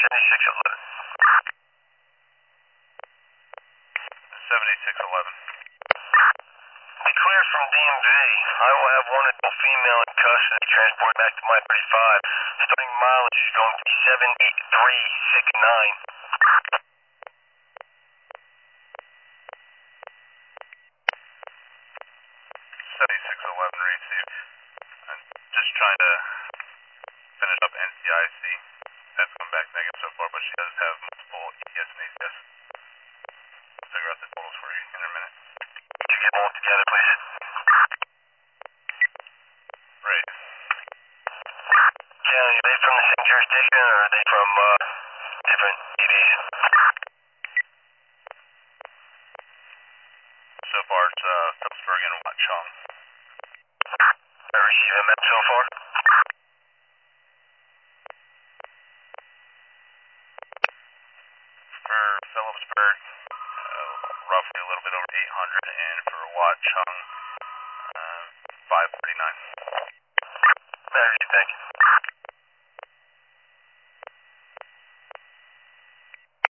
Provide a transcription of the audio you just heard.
7611. 7611. Be cleared from DMV. I will have one adult female in custody transported back to my 35. Starting mileage is going to be 78369. 7611 received. I'm just trying to finish up NCIC. That's come back negative so far, but she does have multiple ETS and ATS. I'll figure out the totals for you in a minute. Could you get them all together, please? Right. County, are they from the same jurisdiction or are they from different EVs? So far, it's Phillipsburg and Watchung. I receive them so far. For Phillipsburg, roughly a little bit over 800, and for Watchung, 549. Thank you.